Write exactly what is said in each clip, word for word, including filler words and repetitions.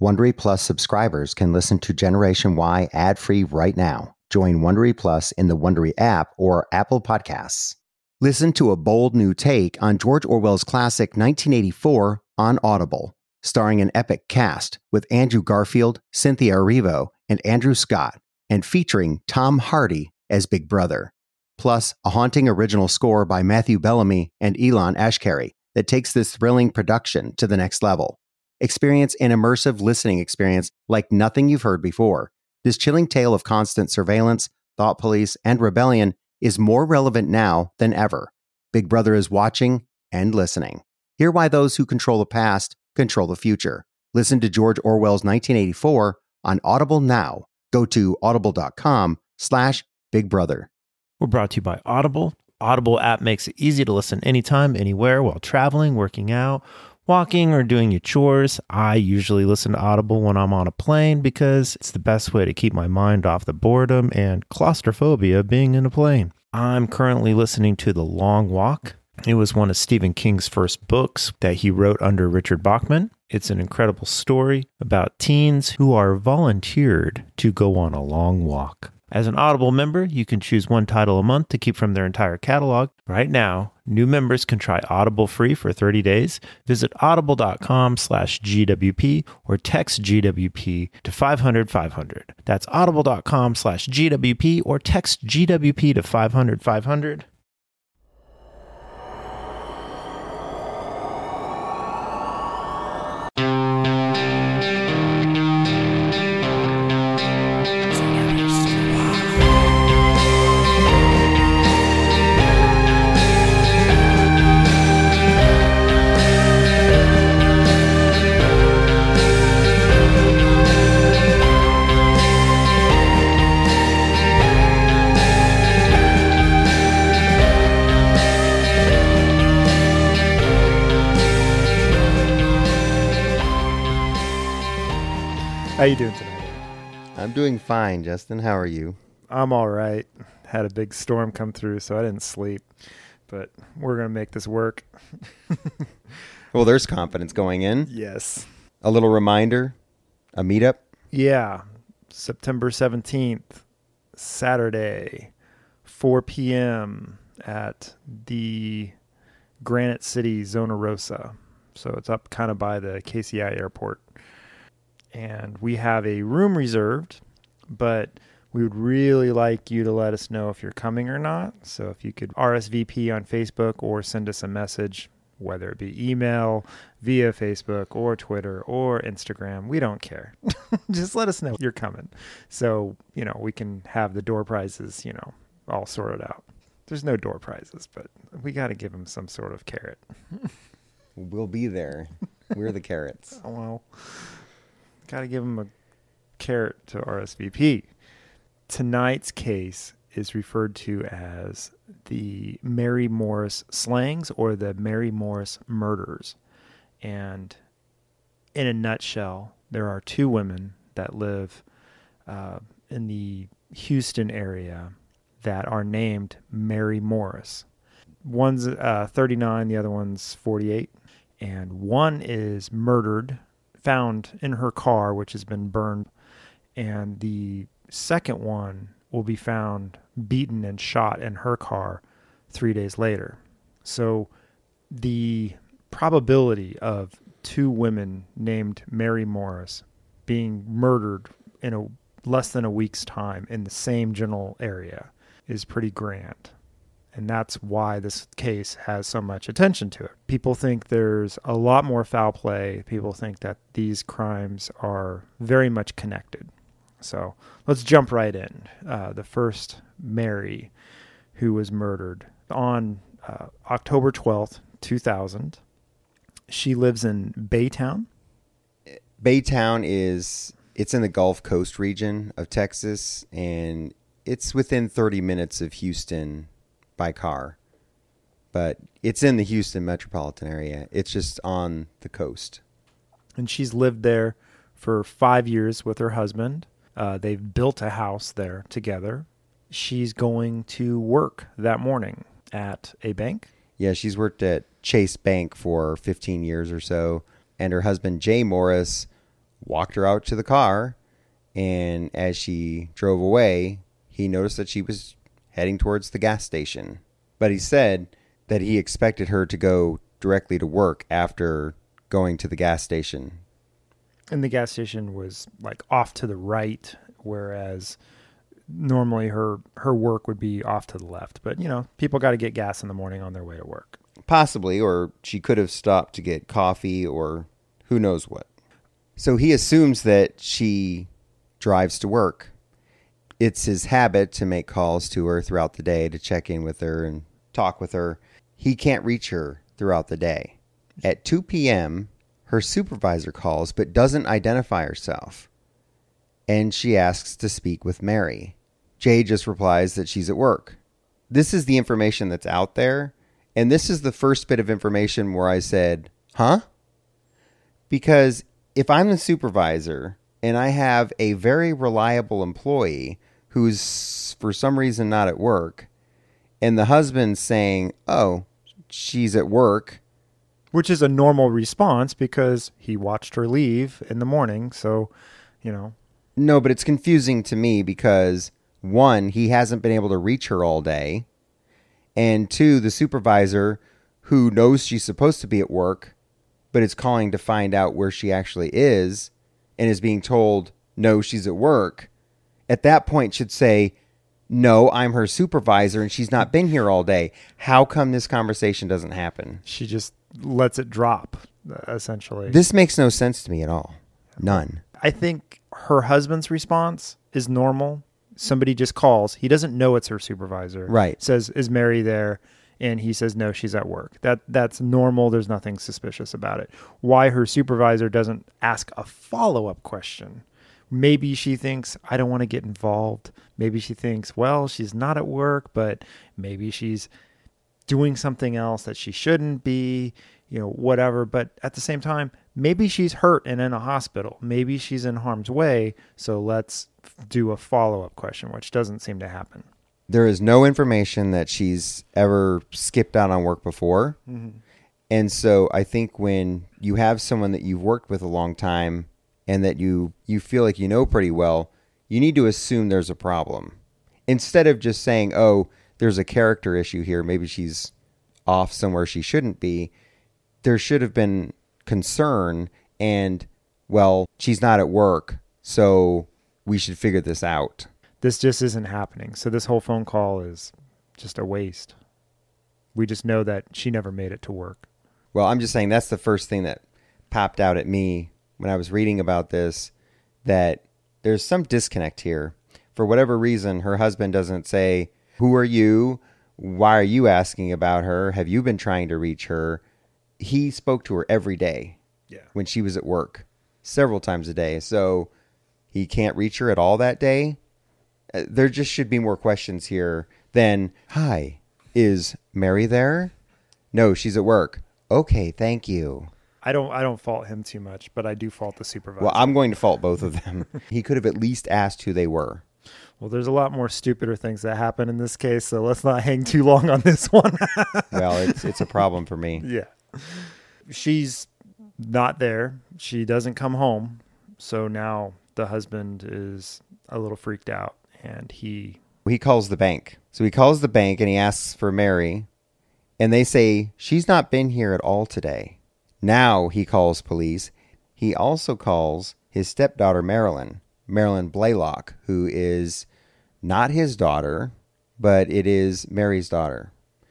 Wondery Plus subscribers can listen to Generation Y ad-free right now. Join Wondery Plus in the Wondery app or Apple Podcasts. Listen to a bold new take on George Orwell's classic nineteen eighty-four on Audible, starring an epic cast with Andrew Garfield, Cynthia Erivo, and Andrew Scott, and featuring Tom Hardy as Big Brother. Plus, a haunting original score by Matthew Bellamy and Elon Ashkari that takes this thrilling production to the next level. Experience an immersive listening experience like nothing you've heard before. This chilling tale of constant surveillance, thought police, and rebellion is more relevant now than ever. Big Brother is watching and listening. Hear why those who control the past control the future. Listen to George Orwell's nineteen eighty-four on Audible now. Go to audible.com slash Big Brother. We're brought to you by Audible. Audible app makes it easy to listen anytime, anywhere, while traveling, working out, walking, or doing your chores. I usually listen to Audible when I'm on a plane because it's the best way to keep my mind off the boredom and claustrophobia being in a plane. I'm currently listening to The Long Walk. It was one of Stephen King's first books that he wrote under Richard Bachman. It's an incredible story about teens who are volunteered to go on a long walk. As an Audible member, you can choose one title a month to keep from their entire catalog. Right now, new members can try Audible free for thirty days. Visit audible.com slash GWP or text G W P to five hundred five hundred. That's audible.com slash GWP or text G W P to five hundred five hundred. How you doing tonight? I'm doing fine, Justin. How are you? I'm all right. Had a big storm come through, so I didn't sleep. But we're going to make this work. Well, there's confidence going in. Yes. A little reminder, a meetup. Yeah. September seventeenth, Saturday, four p.m. at the Granite City Zona Rosa. So it's up kind of by the K C I airport. And we have a room reserved, but we would really like you to let us know if you're coming or not. So if you could R S V P on Facebook or send us a message, whether it be email, via Facebook or Twitter or Instagram, we don't care. Just let us know you're coming. So, you know, we can have the door prizes, you know, all sorted out. There's no door prizes, but we got to give them some sort of carrot. We'll be there. We're the carrots. Oh, well. Got to give them a carrot to R S V P. Tonight's case is referred to as the Mary Morris slangs or the Mary Morris murders. And in a nutshell, there are two women that live uh, in the Houston area that are named Mary Morris. One's uh, thirty-nine, the other one's forty-eight. And one is murdered, found in her car, which has been burned, and the second one will be found beaten and shot in her car three days later. So the probability of two women named Mary Morris being murdered in a less than a week's time in the same general area is pretty grand. And that's why this case has so much attention to it. People think there's a lot more foul play. People think that these crimes are very much connected. So let's jump right in. Uh, the first Mary who was murdered on uh, October twelfth, two thousand. She lives in Baytown. Baytown is, it's in the Gulf Coast region of Texas, and it's within thirty minutes of Houston by car, but it's in the Houston metropolitan area. It's just on the coast. And she's lived there for five years with her husband. Uh, they've built a house there together. She's going to work that morning at a bank. Yeah, she's worked at Chase Bank for fifteen years or so. And her husband, Jay Morris, walked her out to the car, and as she drove away, he noticed that she was heading towards the gas station. But he said that he expected her to go directly to work after going to the gas station. And the gas station was like off to the right, whereas normally her her work would be off to the left. But, you know, people got to get gas in the morning on their way to work. Possibly, or she could have stopped to get coffee or who knows what. So he assumes that she drives to work. It's his habit to make calls to her throughout the day to check in with her and talk with her. He can't reach her throughout the day. At two p.m., her supervisor calls but doesn't identify herself, and she asks to speak with Mary. Jay just replies that she's at work. This is the information that's out there, and this is the first bit of information where I said, huh? Because if I'm the supervisor and I have a very reliable employee who's for some reason not at work, and the husband's saying, oh, she's at work. Which is a normal response because he watched her leave in the morning. So, you know. No, but it's confusing to me because, one, he hasn't been able to reach her all day. And two, the supervisor who knows she's supposed to be at work, but is calling to find out where she actually is and is being told, no, she's at work, at that point should say, no, I'm her supervisor and she's not been here all day. How come this conversation doesn't happen? She just lets it drop, essentially. This makes no sense to me at all. None. I think her husband's response is normal. Somebody just calls. He doesn't know it's her supervisor. Right. Says, is Mary there? And he says, no, she's at work. That That's normal. There's nothing suspicious about it. Why her supervisor doesn't ask a follow-up question. Maybe she thinks, I don't want to get involved. Maybe she thinks, well, she's not at work, but maybe she's doing something else that she shouldn't be, you know, whatever. But at the same time, maybe she's hurt and in a hospital. Maybe she's in harm's way. So let's do a follow-up question, which doesn't seem to happen. There is no information that she's ever skipped out on work before. Mm-hmm. And so I think when you have someone that you've worked with a long time and that you, you feel like you know pretty well, you need to assume there's a problem. Instead of just saying, oh, there's a character issue here, maybe she's off somewhere she shouldn't be, there should have been concern and, well, she's not at work, so we should figure this out. This just isn't happening. So this whole phone call is just a waste. We just know that she never made it to work. Well, I'm just saying that's the first thing that popped out at me when I was reading about this, that there's some disconnect here. For whatever reason, her husband doesn't say, who are you? Why are you asking about her? Have you been trying to reach her? He spoke to her every day yeah. when she was at work, several times a day. So he can't reach her at all that day. Uh, there just should be more questions here than, hi, is Mary there? No, she's at work. Okay, thank you. I don't I don't fault him too much, but I do fault the supervisor. Well, I'm going to fault both of them. He could have at least asked who they were. Well, there's a lot more stupider things that happen in this case, so let's not hang too long on this one. Well, it's it's a problem for me. Yeah. She's not there. She doesn't come home. So now the husband is a little freaked out, and he... He calls the bank. So he calls the bank and he asks for Mary, and they say, she's not been here at all today. Now he calls police. He also calls his stepdaughter, Marilyn, Marilyn Blaylock, who is not his daughter, but it is Mary's daughter.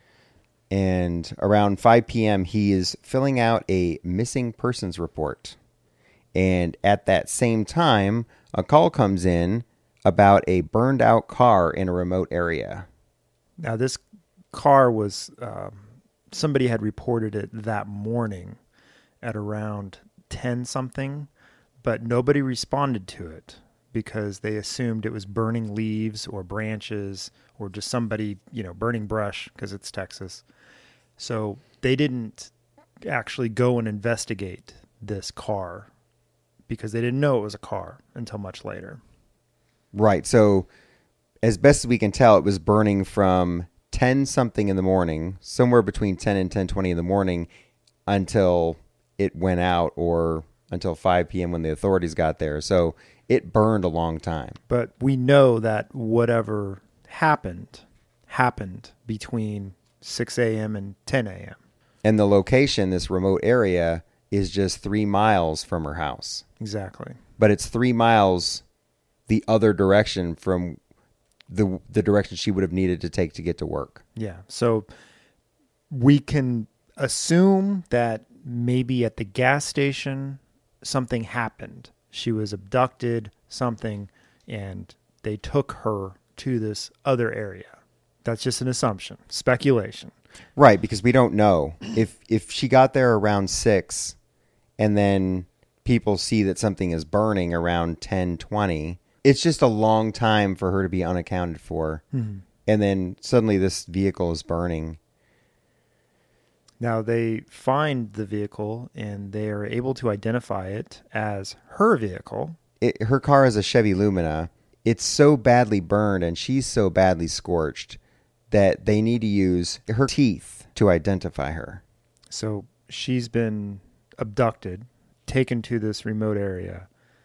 And around five p.m., he is filling out a missing persons report. And at that same time, a call comes in about a burned out car in a remote area. Now, this car was, um, somebody had reported it that morning at around ten something, but nobody responded to it because they assumed it was burning leaves or branches or just somebody, you know, burning brush because it's Texas. So they didn't actually go and investigate this car because they didn't know it was a car until much later. Right. So as best as we can tell, it was burning from ten something in the morning, somewhere between ten and ten twenty in the morning, until it went out or until five p.m. when the authorities got there. So it burned a long time. But we know that whatever happened, happened between six a.m. and ten a.m. And the location, this remote area, is just three miles from her house. Exactly. But it's three miles the other direction from the the direction she would have needed to take to get to work. Yeah. So we can assume that maybe at the gas station something happened. She was abducted, something, and they took her to this other area. That's just an assumption, speculation. Right, because we don't know. If if she got there around six and then people see that something is burning around ten twenty, it's just a long time for her to be unaccounted for. Mm-hmm. And then suddenly this vehicle is burning. Now they find the vehicle and they are able to identify it as her vehicle. It, her car is a Chevy Lumina. It's so badly burned and she's so badly scorched that they need to use her teeth to identify her. So she's been abducted, taken to this remote area,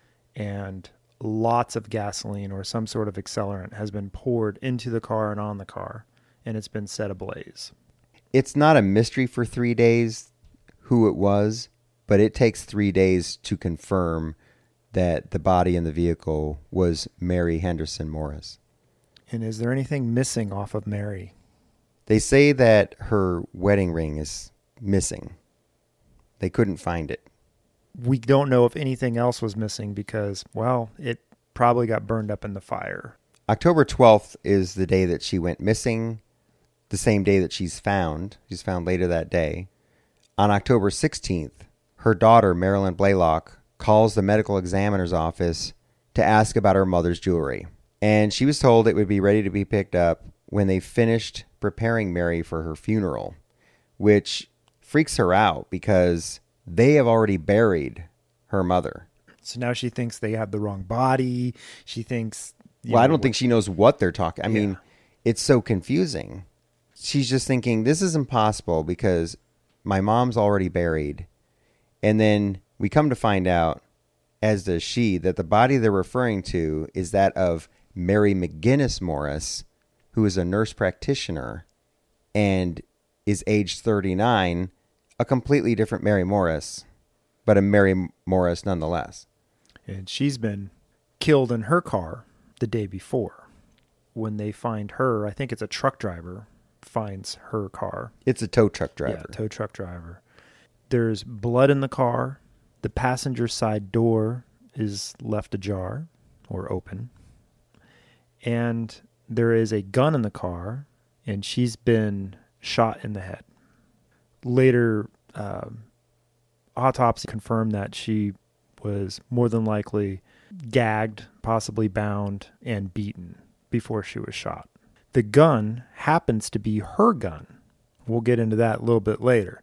and lots of gasoline or some sort of accelerant has been poured into the car and on the car, and it's been set ablaze. It's not a mystery for three days who it was, but it takes three days to confirm that the body in the vehicle was Mary Henderson Morris. And is there anything missing off of Mary? They say that her wedding ring is missing. They couldn't find it. We don't know if anything else was missing because, well, it probably got burned up in the fire. October twelfth is the day that she went missing, the same day that she's found. She's found later that day. On October sixteenth, her daughter, Marilyn Blaylock, calls the medical examiner's office to ask about her mother's jewelry. And she was told it would be ready to be picked up when they finished preparing Mary for her funeral, which freaks her out because they have already buried her mother. So now she thinks they have the wrong body. She thinks... Well, know, I don't think she knows what they're talking. I yeah. mean, it's so confusing. She's just thinking, this is impossible because my mom's already buried. And then we come to find out, as does she, that the body they're referring to is that of Mary McGinnis Morris, who is a nurse practitioner and is age thirty-nine, a completely different Mary Morris, but a Mary Morris nonetheless. And she's been killed in her car the day before. When they find her, I think it's a truck driver, finds her car. It's a tow truck driver. Yeah, tow truck driver. There's blood in the car. The passenger side door is left ajar or open. And there is a gun in the car, and she's been shot in the head. Later, uh, autopsy confirmed that she was more than likely gagged, possibly bound, and beaten before she was shot. The gun happens to be her gun. We'll get into that a little bit later.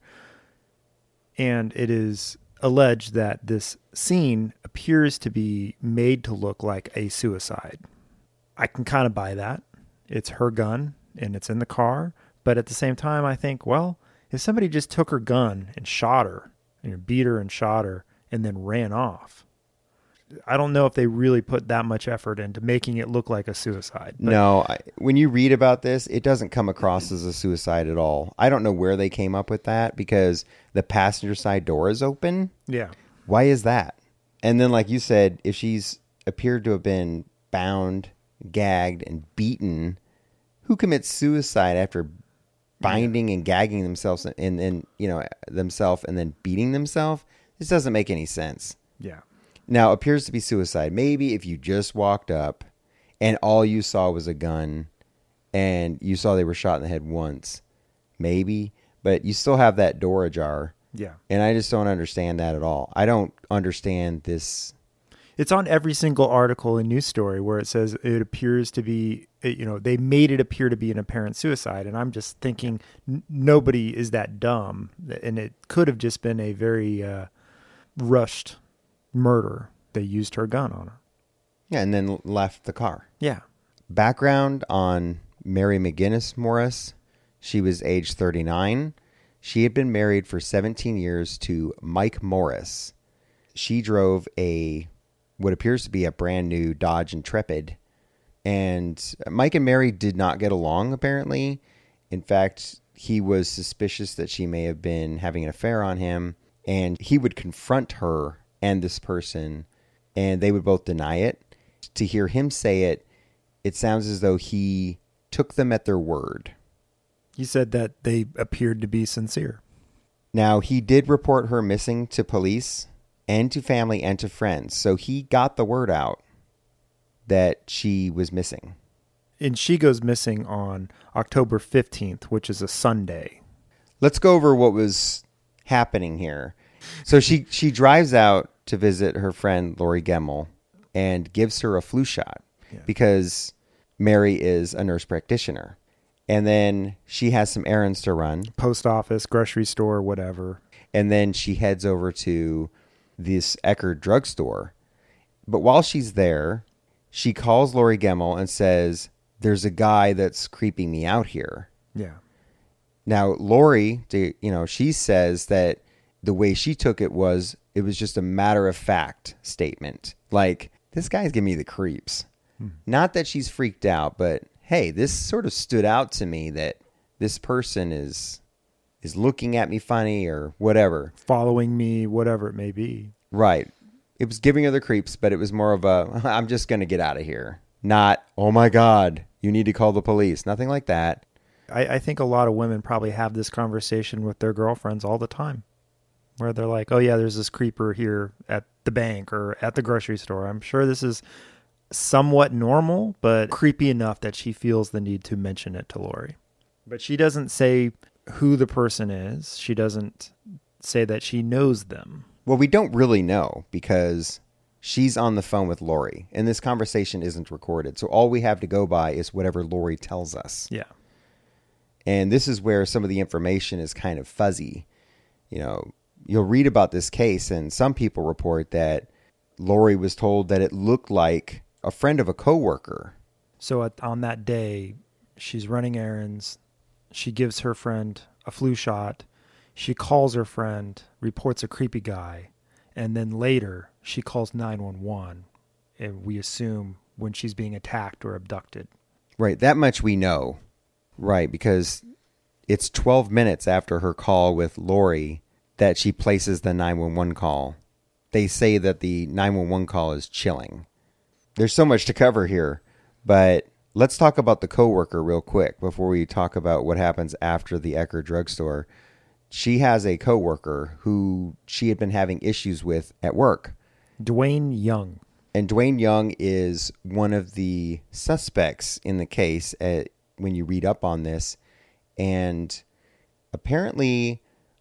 And it is alleged that this scene appears to be made to look like a suicide. I can kind of buy that. It's her gun, and it's in the car. But at the same time, I think, well, if somebody just took her gun and shot her, you know, beat her and shot her, and then ran off, I don't know if they really put that much effort into making it look like a suicide. But no, I, when you read about this, it doesn't come across as a suicide at all. I don't know where they came up with that because the passenger side door is open. Yeah. Why is that? And then, like you said, if she's appeared to have been bound, gagged, and beaten, who commits suicide after binding and gagging themselves and then, you know, themselves and then beating themselves? This doesn't make any sense. Yeah. Now, appears to be suicide. Maybe if you just walked up and all you saw was a gun and you saw they were shot in the head once, maybe, but you still have that door ajar. Yeah. And I just don't understand that at all. I don't understand this. It's on every single article and news story where it says it appears to be, you know, they made it appear to be an apparent suicide. And I'm just thinking n- nobody is that dumb. And it could have just been a very uh, rushed murder. They used her gun on her. Yeah, and then left the car. Yeah. Background on Mary McGinnis Morris. She was age thirty-nine. She had been married for seventeen years to Mike Morris. she drove a what appears to be a brand new Dodge Intrepid. And Mike and Mary did not get along, apparently. In fact, he was suspicious that she may have been having an affair on him. And he would confront her and this person, and they would both deny it. To hear him say it, it sounds as though he took them at their word. He said that they appeared to be sincere. Now, he did report her missing to police and to family and to friends. So he got the word out that she was missing. And she goes missing on October fifteenth, which is a Sunday. Let's go over what was happening here. So she, she drives out to visit her friend Lori Gemmel and gives her a flu shot yeah. because Mary is a nurse practitioner. And then she has some errands to run. Post office, grocery store, whatever. And then she heads over to this Eckerd drugstore. But while she's there, she calls Lori Gemmel and says, there's a guy that's creeping me out here. Yeah. Now, Lori, you know, she says that the way she took it was, it was just a matter of fact statement. Like, this guy's giving me the creeps. Hmm. Not that she's freaked out, but hey, this sort of stood out to me that this person is is looking at me funny or whatever. Following me, whatever it may be. Right. It was giving her the creeps, but it was more of a, I'm just going to get out of here. Not, oh my God, you need to call the police. Nothing like that. I, I think a lot of women probably have this conversation with their girlfriends all the time. Where they're like, oh yeah, there's this creeper here at the bank or at the grocery store. I'm sure this is somewhat normal, but creepy enough that she feels the need to mention it to Lori. But she doesn't say who the person is. She doesn't say that she knows them. Well, we don't really know because she's on the phone with Lori and this conversation isn't recorded. So all we have to go by is whatever Lori tells us. Yeah. And this is where some of the information is kind of fuzzy. You know, you'll read about this case and some people report that Lori was told that it looked like a friend of a coworker. So at, on that day, she's running errands. She gives her friend a flu shot. She calls her friend, reports a creepy guy, and then later she calls nine one one, and we assume when she's being attacked or abducted. Right, that much we know. Right, because it's twelve minutes after her call with Lori that she places the nine one one call. They say that the nine one one call is chilling. There's so much to cover here, but let's talk about the coworker real quick before we talk about what happens after the Eckerd drugstore. She has a coworker who she had been having issues with at work. Dwayne Young. And Dwayne Young is one of the suspects in the case at, when you read up on this. And apparently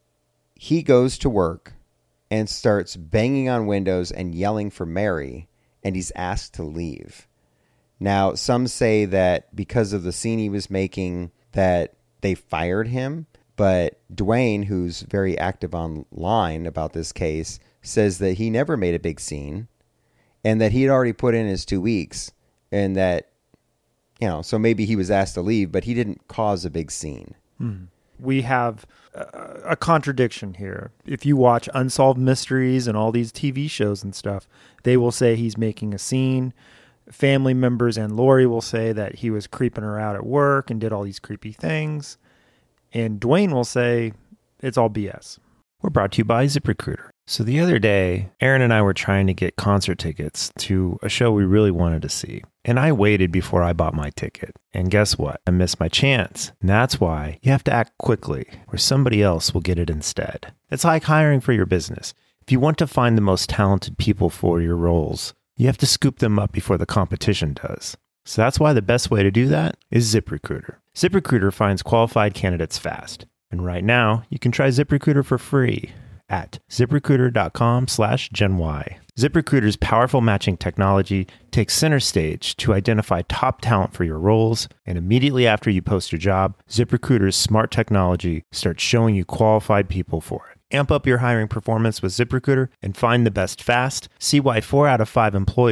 he goes to work and starts banging on windows and yelling for Mary, and he's asked to leave. Now, some say that because of the scene he was making that they fired him. But Dwayne, who's very active online about this case, says that he never made a big scene and that he had already put in his two weeks and that, you know, so maybe he was asked to leave, but he didn't cause a big scene. Hmm. We have a, a contradiction here. If you watch Unsolved Mysteries and all these T V shows and stuff, they will say he's making a scene. Family members and Lori will say that he was creeping her out at work and did all these creepy things. And Dwayne will say, it's all B S. We're brought to you by ZipRecruiter. So the other day, Aaron and I were trying to get concert tickets to a show we really wanted to see. And I waited before I bought my ticket. And guess what? I missed my chance. And that's why you have to act quickly, or somebody else will get it instead. It's like hiring for your business. If you want to find the most talented people for your roles, you have to scoop them up before the competition does. So that's why the best way to do that is ZipRecruiter. ZipRecruiter finds qualified candidates fast. And right now, you can try ZipRecruiter for free at ZipRecruiter.com slash GenY. ZipRecruiter's powerful matching technology takes center stage to identify top talent for your roles. And immediately after you post your job, ZipRecruiter's smart technology starts showing you qualified people for it. Amp up your hiring performance with ZipRecruiter and find the best fast. See why four out of five employers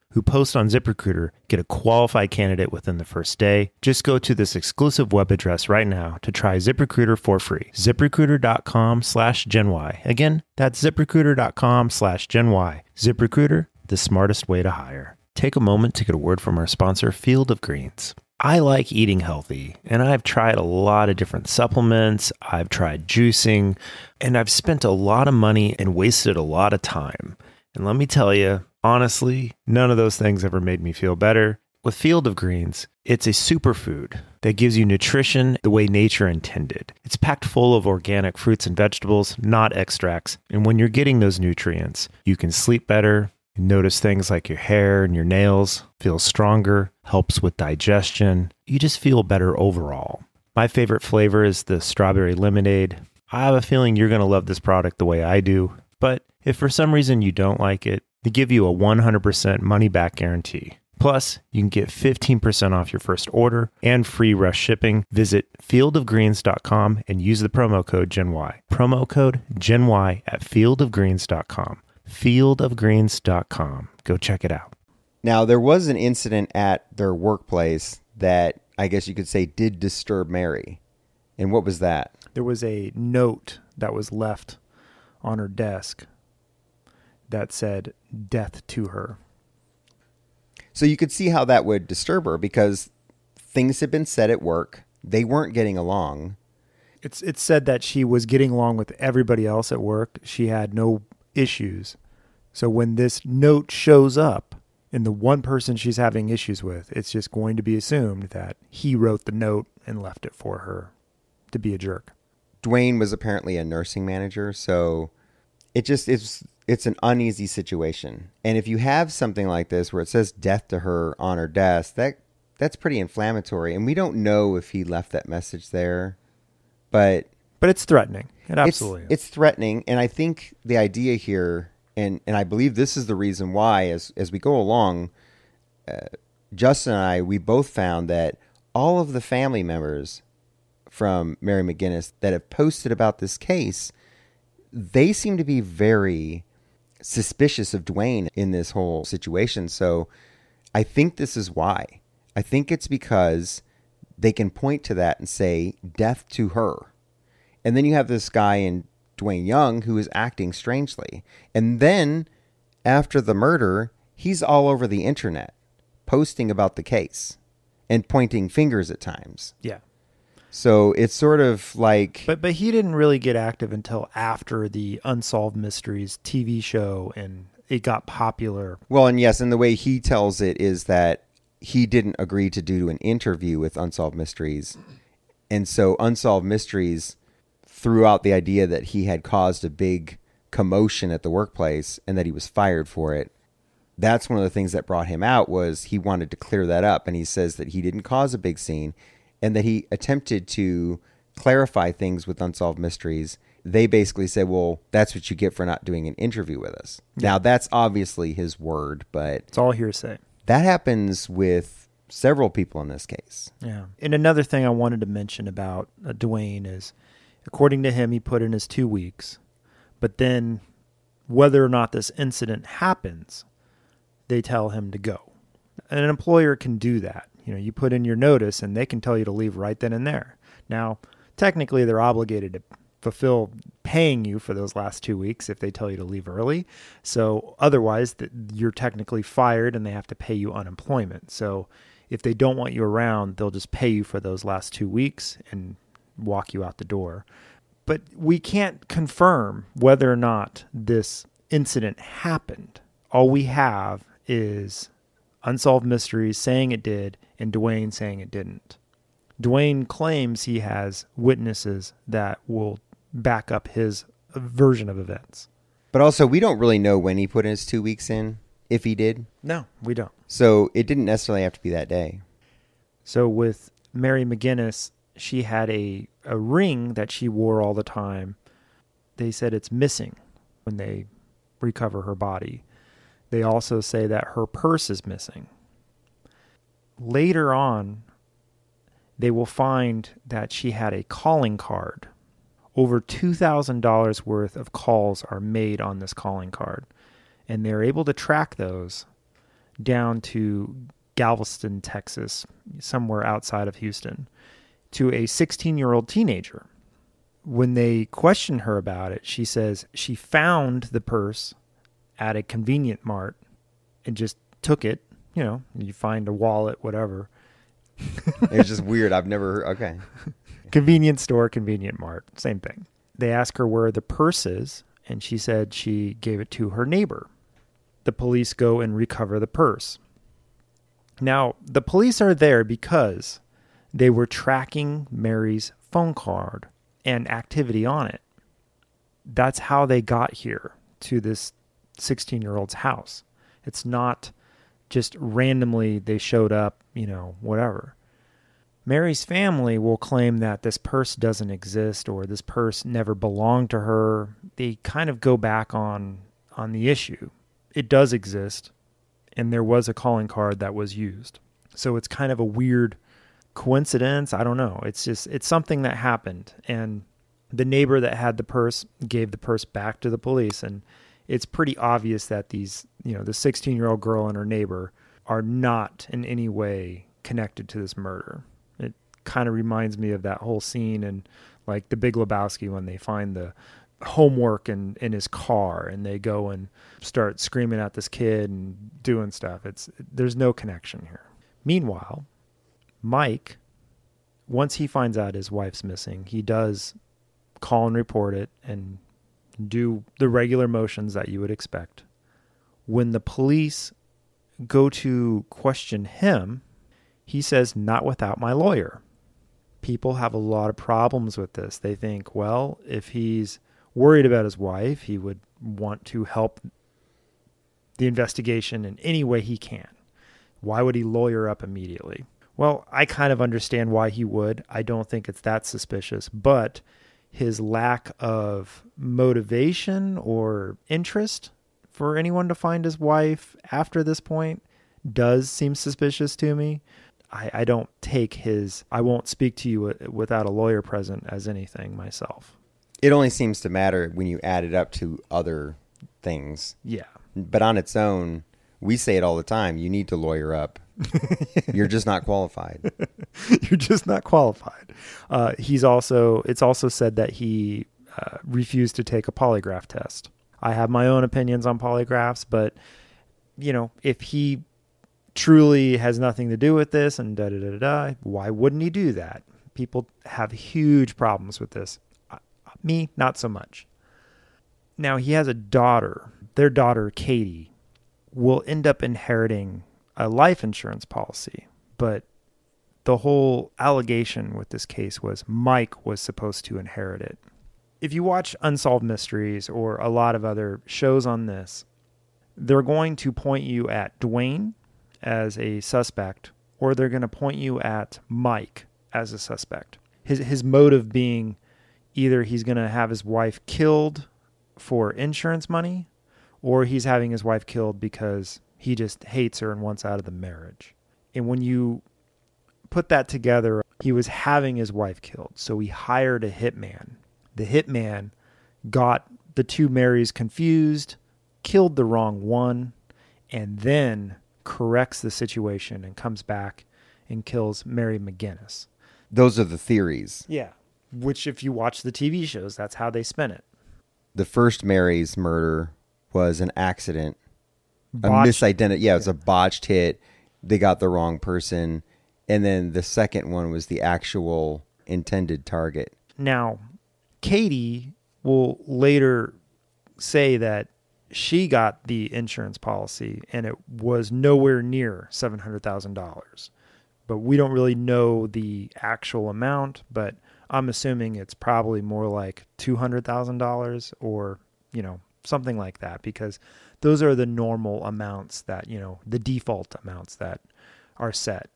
who post on ZipRecruiter get a qualified candidate within the first day. Just go to this exclusive web address right now to try ZipRecruiter for free. ZipRecruiter.com slash GenY. Again, that's ZipRecruiter.com slash GenY. ZipRecruiter, the smartest way to hire. Take a moment to get a word from our sponsor, Field of Greens. I like eating healthy, and I've tried a lot of different supplements. I've tried juicing, and I've spent a lot of money and wasted a lot of time. And let me tell you, honestly, none of those things ever made me feel better. With Field of Greens, it's a superfood that gives you nutrition the way nature intended. It's packed full of organic fruits and vegetables, not extracts. And when you're getting those nutrients, you can sleep better. You notice things like your hair and your nails feel stronger, helps with digestion. You just feel better overall. My favorite flavor is the strawberry lemonade. I have a feeling you're going to love this product the way I do. But if for some reason you don't like it, they give you a one hundred percent money-back guarantee. Plus, you can get fifteen percent off your first order and free rush shipping. Visit field of greens dot com and use the promo code GenY. Promo code GenY at field of greens dot com. field of greens dot com. Go check it out. Now, there was an incident at their workplace that I guess you could say did disturb Mary. And what was that? There was a note that was left on her desk that said, "Death to her." So you could see how that would disturb her because things had been said at work. They weren't getting along. It's it's said that she was getting along with everybody else at work. She had no issues. So when this note shows up in the one person she's having issues with, it's just going to be assumed that he wrote the note and left it for her to be a jerk. Dwayne was apparently a nursing manager, so it just it's it's an uneasy situation. And if you have something like this where it says death to her on her desk, that that's pretty inflammatory. And we don't know if he left that message there, but but it's threatening. It absolutely it's, it's threatening. And I think the idea here, and and I believe this is the reason why, as as we go along, uh, Justin and I, we both found that all of the family members from Mary McGinnis that have posted about this case, they seem to be very suspicious of Dwayne in this whole situation. So I think this is why. I think it's because they can point to that and say death to her. And then you have this guy in Dwayne Young who is acting strangely. And then after the murder, he's all over the internet posting about the case and pointing fingers at times. Yeah. So it's sort of like... But but he didn't really get active until after the Unsolved Mysteries T V show and it got popular. Well, and yes, and the way he tells it is that he didn't agree to do an interview with Unsolved Mysteries. And so Unsolved Mysteries threw out the idea that he had caused a big commotion at the workplace and that he was fired for it. That's one of the things that brought him out, was he wanted to clear that up. And he says that he didn't cause a big scene, and that he attempted to clarify things with Unsolved Mysteries. They basically said, well, that's what you get for not doing an interview with us. Yeah. Now, that's obviously his word, but... It's all hearsay. That happens with several people in this case. Yeah. And another thing I wanted to mention about uh, Dwayne is, according to him, he put in his two weeks. But then, whether or not this incident happens, they tell him to go. And an employer can do that. You know, you put in your notice and they can tell you to leave right then and there. Now, technically, they're obligated to fulfill paying you for those last two weeks if they tell you to leave early. So otherwise, you're technically fired and they have to pay you unemployment. So if they don't want you around, they'll just pay you for those last two weeks and walk you out the door. But we can't confirm whether or not this incident happened. All we have is Unsolved Mysteries saying it did and Dwayne saying it didn't. Dwayne claims he has witnesses that will back up his version of events. But also, we don't really know when he put his two weeks in, if he did. No, we don't. So it didn't necessarily have to be that day. So with Mary McGinnis, she had a, a ring that she wore all the time. They said it's missing when they recover her body. They also say that her purse is missing. Later on, they will find that she had a calling card. Over two thousand dollars worth of calls are made on this calling card, and they're able to track those down to Galveston, Texas, somewhere outside of Houston, to a sixteen-year-old teenager. When they questioned her about it, she says she found the purse at a convenient mart and just took it. You know, you find a wallet, whatever. It's just weird. I've never, okay. Convenience store, convenient mart, same thing. They asked her where the purse is, and she said she gave it to her neighbor. The police go and recover the purse. Now, the police are there because they were tracking Mary's phone card and activity on it. That's how they got here to this sixteen-year-old's house. It's not just randomly they showed up, you know, whatever. Mary's family will claim that this purse doesn't exist or this purse never belonged to her. They kind of go back on on the issue. It does exist, and there was a calling card that was used. So it's kind of a weird coincidence. I don't know. It's just, it's something that happened. And the neighbor that had the purse gave the purse back to the police. And it's pretty obvious that these, you know, the sixteen-year-old girl and her neighbor are not in any way connected to this murder. It kind of reminds me of that whole scene in like The Big Lebowski when they find the homework in, in his car and they go and start screaming at this kid and doing stuff. It's, there's no connection here. Meanwhile, Mike, once he finds out his wife's missing, he does call and report it and do the regular motions that you would expect. When the police go to question him, he says, "Not without my lawyer." People have a lot of problems with this. They think, well, if he's worried about his wife, he would want to help the investigation in any way he can. Why would he lawyer up immediately? Well, I kind of understand why he would. I don't think it's that suspicious, but his lack of motivation or interest for anyone to find his wife after this point does seem suspicious to me. I, I don't take his, I won't speak to you without a lawyer present as anything myself. It only seems to matter when you add it up to other things. Yeah. But on its own, we say it all the time. You need to lawyer up. You're just not qualified. You're just not qualified. Uh, he's also, it's also said that he uh, refused to take a polygraph test. I have my own opinions on polygraphs, but, you know, if he truly has nothing to do with this and da da da da, why wouldn't he do that? People have huge problems with this. Me, not so much. Now, he has a daughter. Their daughter, Katie, will end up inheriting a life insurance policy. But the whole allegation with this case was Mike was supposed to inherit it. If you watch Unsolved Mysteries or a lot of other shows on this, they're going to point you at Dwayne as a suspect, or they're going to point you at Mike as a suspect. His his motive being either he's going to have his wife killed for insurance money, or he's having his wife killed because he just hates her and wants out of the marriage. And when you put that together, he was having his wife killed. So he hired a hitman. The hitman got the two Marys confused, killed the wrong one, and then corrects the situation and comes back and kills Mary McGinnis. Those are the theories. Yeah. Which, if you watch the T V shows, that's how they spin it. The first Mary's murder was an accident. Botched. A misidentified. Yeah, it was a botched hit. They got the wrong person. And then the second one was the actual intended target. Now, Katie will later say that she got the insurance policy and it was nowhere near seven hundred thousand dollars. But we don't really know the actual amount, but I'm assuming it's probably more like two hundred thousand dollars or, you know, something like that, because those are the normal amounts that, you know, the default amounts that are set.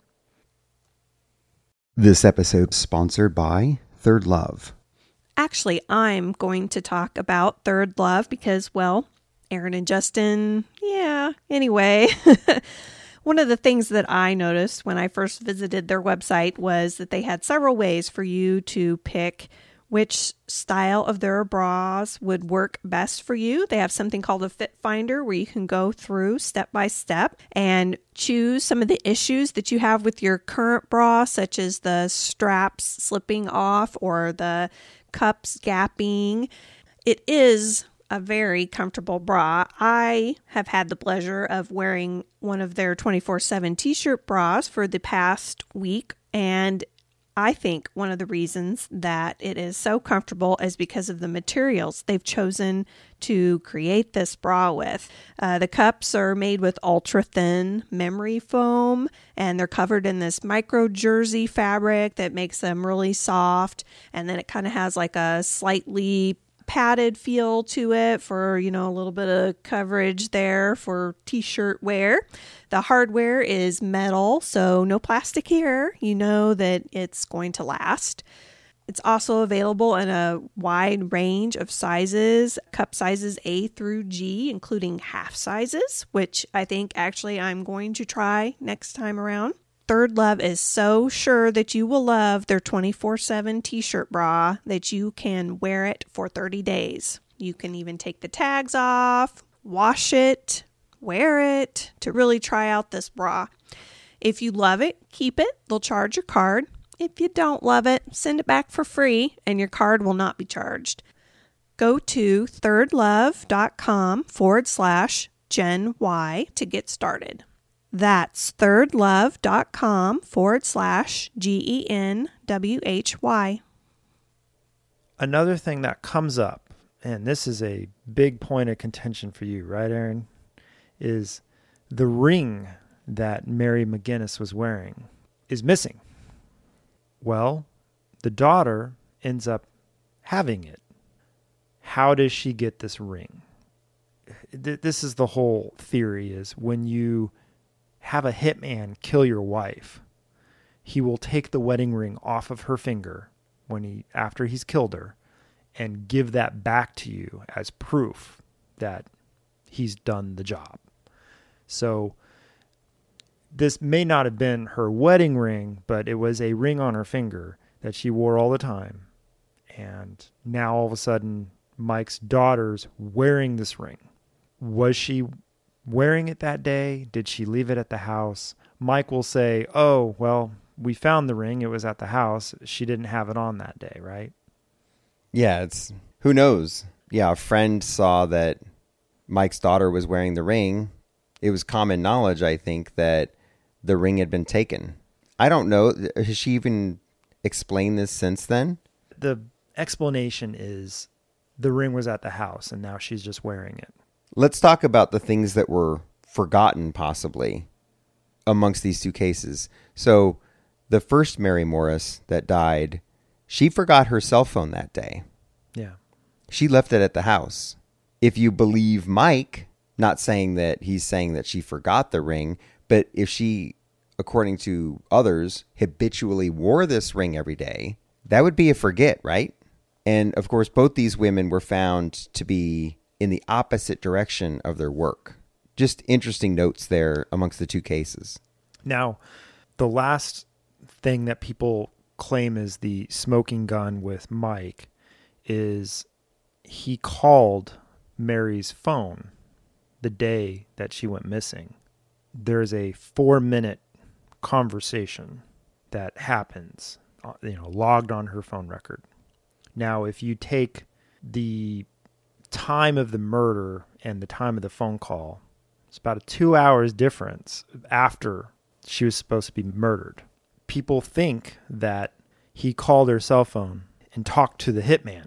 This episode is sponsored by Third Love. Actually, I'm going to talk about Third Love because, well, Aaron and Justin, yeah, anyway. One of the things that I noticed when I first visited their website was that they had several ways for you to pick which style of their bras would work best for you. They have something called a fit finder where you can go through step by step and choose some of the issues that you have with your current bra, such as the straps slipping off or the cups gapping. It is a very comfortable bra. I have had the pleasure of wearing one of their twenty-four seven t-shirt bras for the past week, and I think one of the reasons that it is so comfortable is because of the materials they've chosen to create this bra with. Uh, the cups are made with ultra-thin memory foam, and they're covered in this micro jersey fabric that makes them really soft, and then it kind of has like a slightly padded feel to it for, you know, a little bit of coverage there for t-shirt wear. The hardware is metal, so no plastic here. You know that it's going to last. It's also available in a wide range of sizes, cup sizes A through G, including half sizes, which I think actually I'm going to try next time around. Third Love is so sure that you will love their twenty-four seven t-shirt bra that you can wear it for thirty days. You can even take the tags off, wash it, wear it to really try out this bra. If you love it, keep it. They'll charge your card. If you don't love it, send it back for free and your card will not be charged. Go to thirdlove.com forward slash Gen Y to get started. That's thirdlove.com forward slash G E N W H Y. Another thing that comes up, and this is a big point of contention for you, right, Aaron, is the ring that Mary McGinnis was wearing is missing. Well, the daughter ends up having it. How does she get this ring? This is the whole theory, is when you have a hitman kill your wife, he will take the wedding ring off of her finger when he after he's killed her and give that back to you as proof that he's done the job. So this may not have been her wedding ring, but it was a ring on her finger that she wore all the time. And now all of a sudden, Mike's daughter's wearing this ring. Was she wearing it that day? Did she leave it at the house? Mike will say, oh, well, we found the ring. It was at the house. She didn't have it on that day, right? Yeah, it's, who knows? Yeah, a friend saw that Mike's daughter was wearing the ring. It was common knowledge, I think, that the ring had been taken. I don't know. Has she even explained this since then? The explanation is the ring was at the house and now she's just wearing it. Let's talk about the things that were forgotten, possibly, amongst these two cases. So the first Mary Morris that died, she forgot her cell phone that day. Yeah. She left it at the house. If you believe Mike, not saying that he's saying that she forgot the ring, but if she, according to others, habitually wore this ring every day, that would be a forget, right? And of course, both these women were found to be in the opposite direction of their work. Just interesting notes there amongst the two cases. Now, the last thing that people claim is the smoking gun with Mike is he called Mary's phone the day that she went missing. There's a four-minute conversation that happens, you know, logged on her phone record. Now, if you take the time of the murder and the time of the phone call, it's about a two hours difference after she was supposed to be murdered. People think that he called her cell phone and talked to the hitman,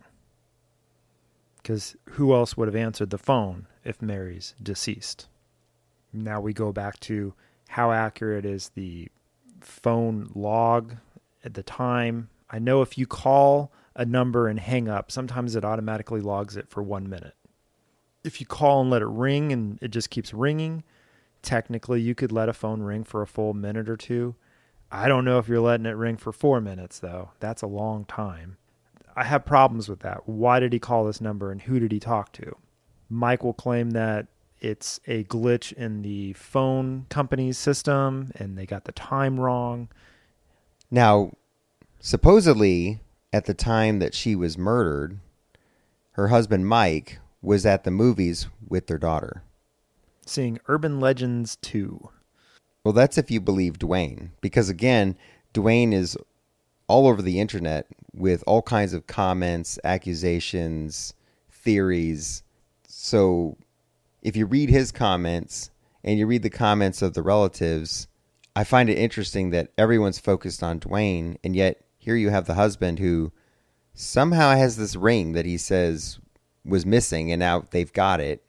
because who else would have answered the phone if Mary's deceased? Now we go back to how accurate is the phone log at the time. I know if you call a number and hang up, sometimes it automatically logs it for one minute. If you call and let it ring and it just keeps ringing, technically you could let a phone ring for a full minute or two. I don't know if you're letting it ring for four minutes, though. That's a long time. I have problems with that. Why did he call this number and who did he talk to? Mike will claim that it's a glitch in the phone company's system and they got the time wrong. Now, supposedly, at the time that she was murdered, her husband Mike was at the movies with their daughter. Seeing Urban Legends two. Well, that's if you believe Dwayne. Because again, Dwayne is all over the internet with all kinds of comments, accusations, theories. So if you read his comments and you read the comments of the relatives, I find it interesting that everyone's focused on Dwayne, and yet here you have the husband who somehow has this ring that he says was missing, and now they've got it.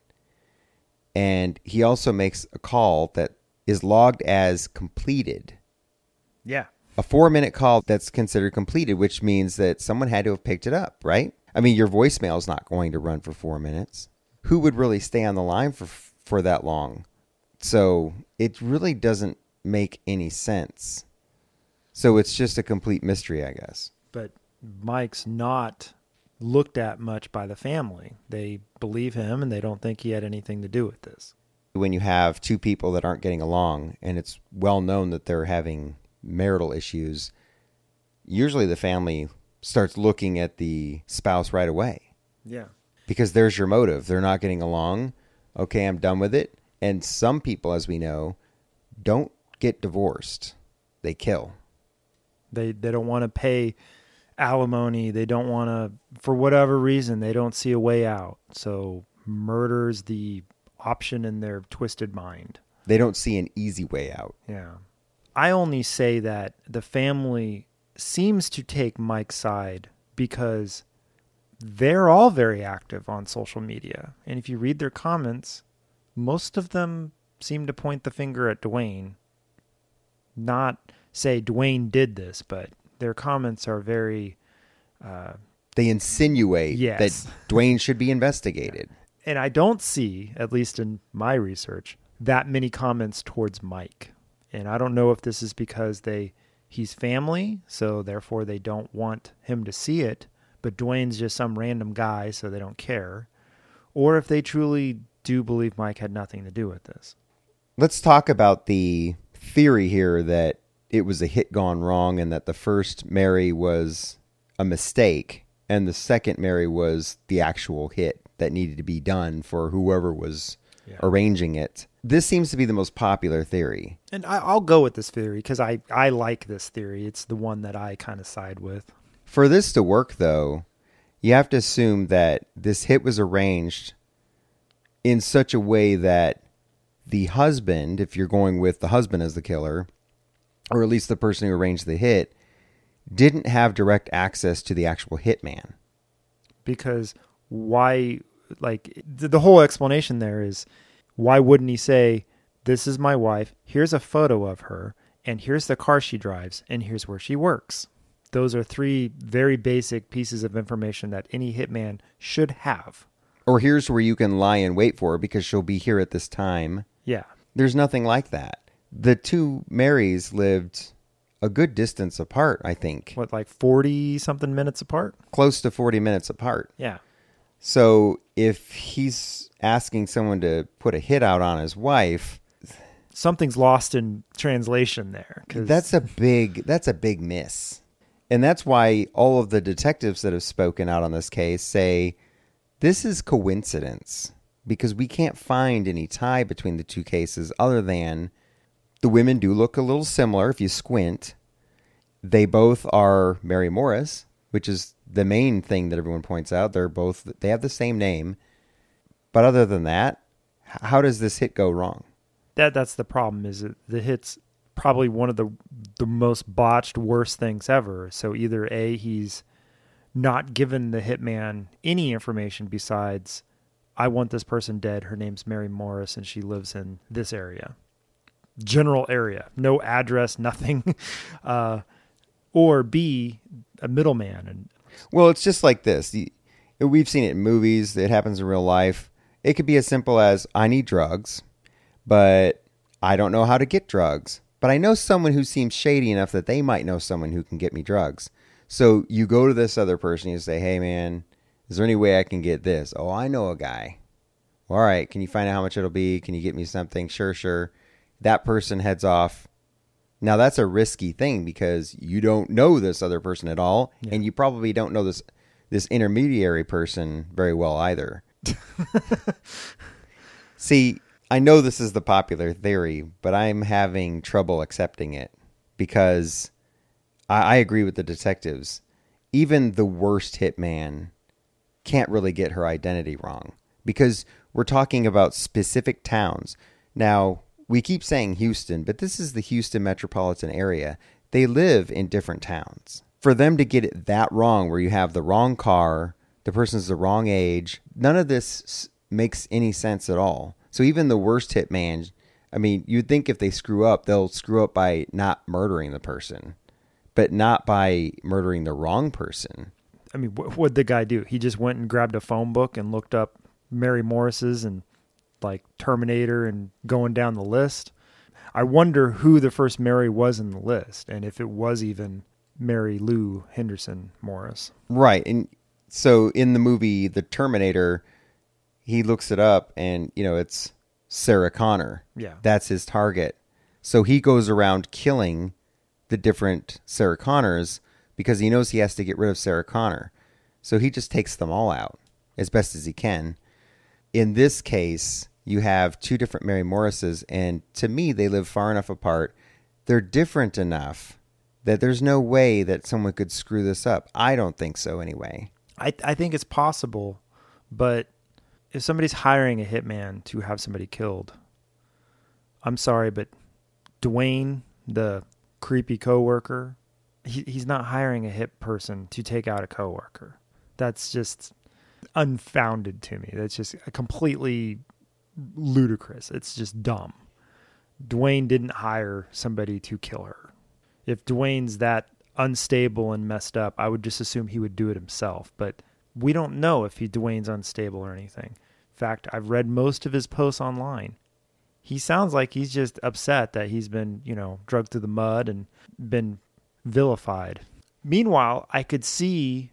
And he also makes a call that is logged as completed. Yeah. A four-minute call that's considered completed, which means that someone had to have picked it up, right? I mean, your voicemail is not going to run for four minutes. Who would really stay on the line for for that long? So it really doesn't make any sense. So it's just a complete mystery, I guess. But Mike's not looked at much by the family. They believe him and they don't think he had anything to do with this. When you have two people that aren't getting along and it's well known that they're having marital issues, usually the family starts looking at the spouse right away. Yeah. Because there's your motive. They're not getting along. Okay, I'm done with it. And some people, as we know, don't get divorced. They kill. They they don't want to pay alimony. They don't want to, for whatever reason, they don't see a way out. So murder's the option in their twisted mind. They don't see an easy way out. Yeah. I only say that the family seems to take Mike's side because they're all very active on social media. And if you read their comments, most of them seem to point the finger at Dwayne. Not say Dwayne did this, but their comments are very... Uh, they insinuate yes. that Dwayne should be investigated. And I don't see, at least in my research, that many comments towards Mike. And I don't know if this is because they he's family, so therefore they don't want him to see it, but Dwayne's just some random guy, so they don't care. Or if they truly do believe Mike had nothing to do with this. Let's talk about the theory here that it was a hit gone wrong and that the first Mary was a mistake and the second Mary was the actual hit that needed to be done for whoever was yeah. arranging it. This seems to be the most popular theory. And I, I'll go with this theory because I, I like this theory. It's the one that I kind of side with. For this to work, though, you have to assume that this hit was arranged in such a way that the husband, if you're going with the husband as the killer, or at least the person who arranged the hit, didn't have direct access to the actual hitman. Because why, like, the, the whole explanation there is, why wouldn't he say, this is my wife, here's a photo of her, and here's the car she drives, and here's where she works. Those are three very basic pieces of information that any hitman should have. Or here's where you can lie in wait for her because she'll be here at this time. Yeah. There's nothing like that. The two Marys lived a good distance apart, I think. What, like forty-something minutes apart? Close to forty minutes apart. Yeah. So if he's asking someone to put a hit out on his wife... Something's lost in translation there. 'Cause... That's a big, that's a big miss. And that's why all of the detectives that have spoken out on this case say this is coincidence because we can't find any tie between the two cases other than the women do look a little similar if you squint. They both are Mary Morris, which is the main thing that everyone points out. They're both, they have the same name. But other than that, how does this hit go wrong? That That's the problem, is that the hit's probably one of the the most botched, worst things ever. So either A, he's not given the hitman any information besides, I want this person dead. Her name's Mary Morris and she lives in this area. General area. No address, nothing. uh, or B, a middleman. And Well, it's just like this. We've seen it in movies. It happens in real life. It could be as simple as, I need drugs, but I don't know how to get drugs. But I know someone who seems shady enough that they might know someone who can get me drugs. So you go to this other person, you say, hey, man, is there any way I can get this? Oh, I know a guy. All right, can you find out how much it'll be? Can you get me something? Sure, sure. That person heads off Now, that's a risky thing because you don't know this other person at all, yeah. and you probably don't know this this intermediary person very well either. See, I know this is the popular theory, but I'm having trouble accepting it because I, I agree with the detectives. Even the worst hitman can't really get her identity wrong because we're talking about specific towns. Now, we keep saying Houston, but this is the Houston metropolitan area. They live in different towns. For them to get it that wrong, where you have the wrong car, the person's the wrong age, none of this makes any sense at all. So even the worst hitman, I mean, you'd think if they screw up, they'll screw up by not murdering the person, but not by murdering the wrong person. I mean, what would the guy do? He just went and grabbed a phone book and looked up Mary Morris's and like Terminator and going down the list. I wonder who the first Mary was in the list and if it was even Mary Lou Henderson Morris. Right. And so in the movie The Terminator, he looks it up and, you know, it's Sarah Connor. Yeah. That's his target. So he goes around killing the different Sarah Connors because he knows he has to get rid of Sarah Connor. So he just takes them all out as best as he can. In this case, you have two different Mary Morrises, and to me, they live far enough apart. They're different enough that there's no way that someone could screw this up. I don't think so anyway. I, I think it's possible, but if somebody's hiring a hitman to have somebody killed, I'm sorry, but Dwayne, the creepy coworker, he, he's not hiring a hit person to take out a coworker. That's just unfounded to me. That's just completely ludicrous. It's just dumb. Dwayne didn't hire somebody to kill her. If Dwayne's that unstable and messed up, I would just assume he would do it himself. But we don't know if he Dwayne's unstable or anything. In fact, I've read most of his posts online. He sounds like he's just upset that he's been, you know, dragged through the mud and been vilified. Meanwhile, I could see